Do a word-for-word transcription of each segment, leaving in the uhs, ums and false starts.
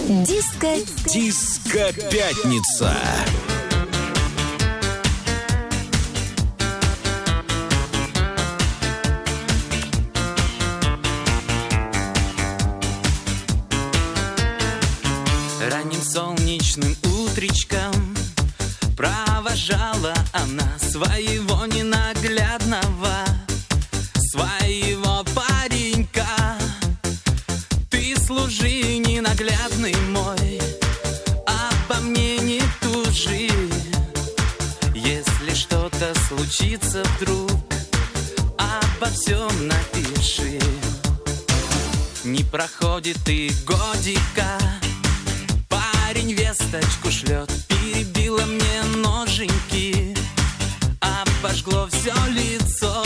Диско Диско-пятница. Ранним солнечным утречком провожала она своего ненаглядного, своего паренька. Ты служи, ненаглядный мой, обо мне не тужи. Если что-то случится вдруг, обо всем напиши. Не проходит и годика, парень весточку шлет: перебила мне ноженьки, обожгло все лицо.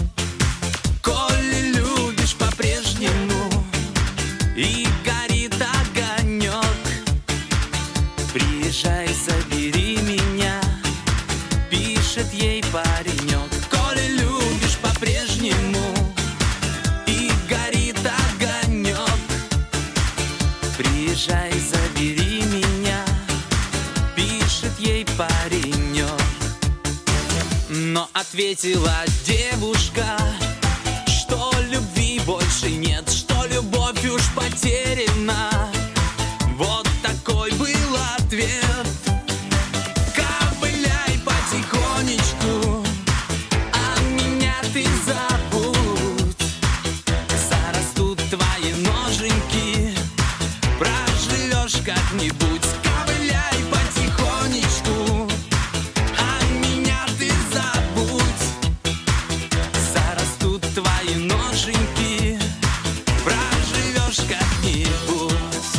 Коли любишь по-прежнему и горит огонек, приезжай, забери меня, пишет ей паренек. Коли любишь по-прежнему и горит огонек, приезжай, забери меня, пишет ей паренек. Но ответила девушка, что любви больше нет, что любовь уж потеряна. Вот такой был ответ. Ковыляй потихонечку, а меня ты забудь. Зарастут твои ноженьки, проживешь как-нибудь. Ковыляй потихонечку, а меня ты забудь. Зарастут твои ноженьки, проживешь как-нибудь.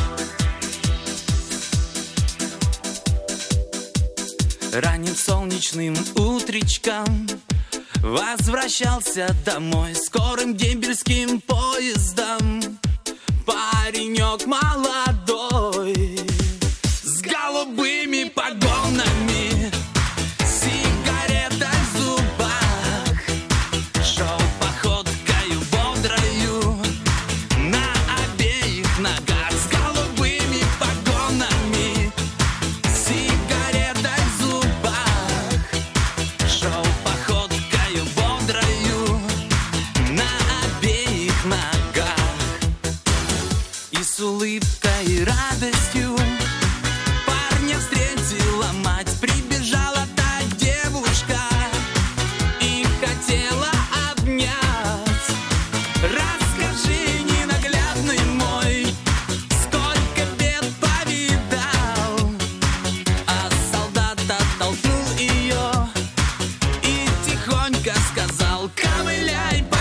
Ранним солнечным утречком возвращался домой скорым дембельским поездом паренек молодой, с голубыми погонами, сигарета в зубах, шел походкою бодрою на обеих ногах. С голубыми погонами, сигарета в зубах, шел походкою бодрою на обеих ногах. И с улыбкой и радостью парня встретила мать. Прибежала та девушка и хотела обнять. Расскажи, ненаглядный мой, сколько бед повидал. А солдат оттолкнул ее и тихонько сказал: ковыляй по